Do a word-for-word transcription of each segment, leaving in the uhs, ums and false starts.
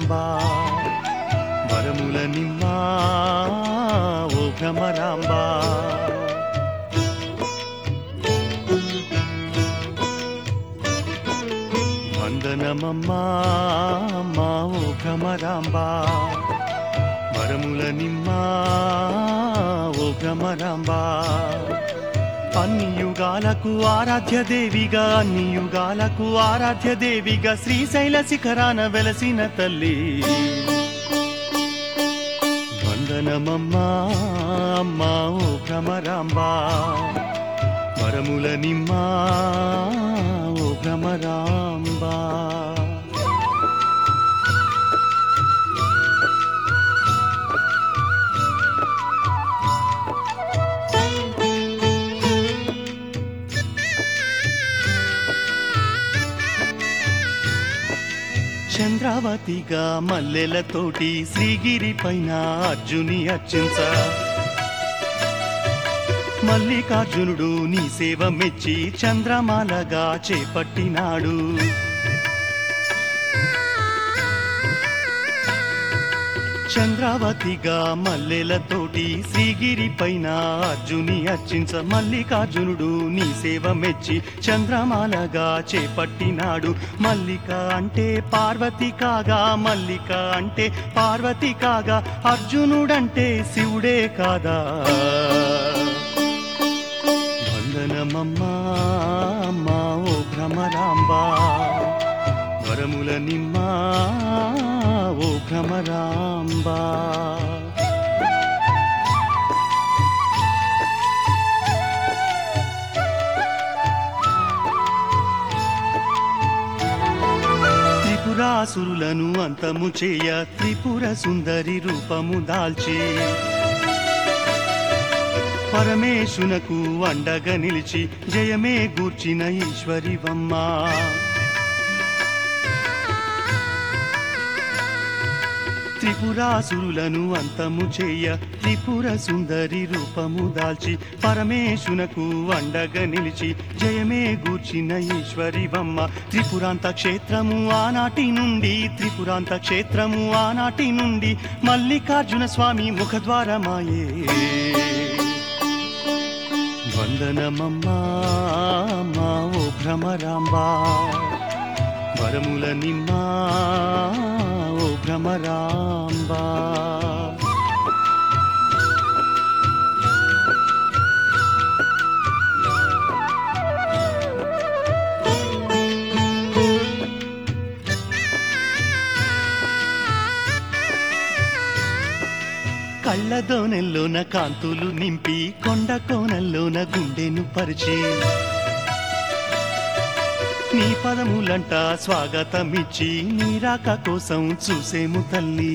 భ్రమరాంబా వరముల నిమ్మా ఓ భ్రమరాంబా వందనమమ్మా అమ్మా ఓ భ్రమరాంబా వరముల నిమ్మా ఓ భ్రమరాంబా అన్ని యుగాలకు ఆరాధ్య దేవిగా అన్ని యుగాలకు ఆరాధ్య దేవిగా శ్రీశైల శిఖరాన వెలసిన తల్లి వందనమమ్మా అమ్మా ఓ భ్రమరాంబా వరముల నిమ్మా ఓ భ్రమరాంబా చంద్రావతిగా మల్లెలతోటి శ్రీగిరి పైన అర్జుని అర్చించ మల్లికార్జునుడు నీ సేవ మెచ్చి చంద్రమాలగా చేపట్టినాడు చంద్రావతిగా మల్లెలతోటి శ్రీగిరి పైన అర్జుని అర్చించ మల్లికార్జునుడు నీ సేవ మెచ్చి చంద్రమాలగా చేపట్టినాడు మల్లిక అంటే పార్వతి కాగా మల్లిక అంటే పార్వతి కాగా అర్జునుడంటే శివుడే కాదా వందనమమ్మా అమ్మా ఓ భ్రమరాంబా వరముల నిమ్మా ఓ భ్రమరాంబా త్రిపురాసురులను అంతము చేయ త్రిపుర సుందరి రూపము దాల్చి పరమేశునకు అండగా నిలిచి జయమే గూర్చిన ఈశ్వరివమ్మా త్రిపురాసురులను అంతము చేయ త్రిపుర సుందరి రూపము దాల్చి పరమేశునకు అండగా నిలిచి జయమే గూర్చిన ఈశ్వరివమ్మ త్రిపురాంత క్షేత్రము ఆనాటి నుండి త్రిపురాంత క్షేత్రము ఆనాటి నుండి మల్లికార్జున స్వామి ముఖద్వారమాయే వందనమమ్మా అమ్మా ఓ భ్రమరాంబా వరముల నిమ్మా ఓ భ్రమరాంబా కళ్ళదోనెల్లోన కాంతులు నింపి కొండ కోనల్లోన గుండెను పరిచి నీ పదములంట స్వాగతమిచ్చి నీ రాక కోసం చూసేము తల్లి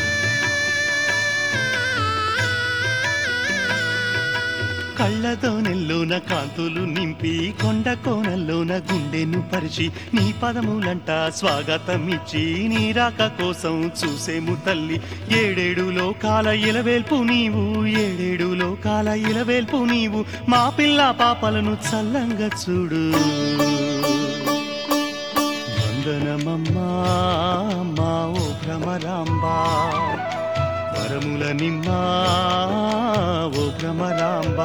కళ్ళతోనెల్లోన కాంతులు నింపి కొండ కోనల్లోన గుండెను పరిచి నీ పదములంట స్వాగతమిచ్చి నీ రాక కోసం చూసేము తల్లి ఏడేడు లోకాల ఇలవేల్పు నీవు ఏడేడు లోకాల ఇలవేల్పు నీవు మా పిల్ల పాపలను చల్లంగా చూడు వందనమమ్మా అమ్మా ఓ భ్రమరాంబా వరముల నిమ్మా ఓ భ్రమరాంబా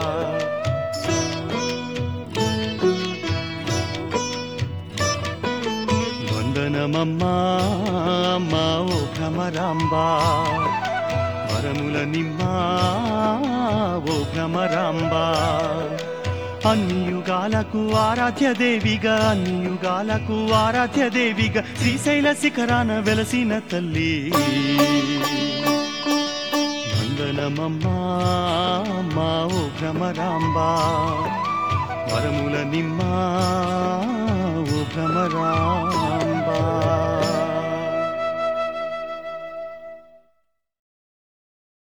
వందనమమ్మా అమ్మా ఓ భ్రమరాంబా వరముల నిమ్మా ఓ భ్రమరాంబా అన్ని యుగాలకు ఆరాధ్య దేవిగా అన్ని యుగాలకు ఆరాధ్య దేవిగా శ్రీశైల శిఖరాన వెలసిన తల్లి వందనమమ్మా అమ్మా ఓ భ్రమరాంబా వరముల నిమ్మా ఓ భ్రమరాంబా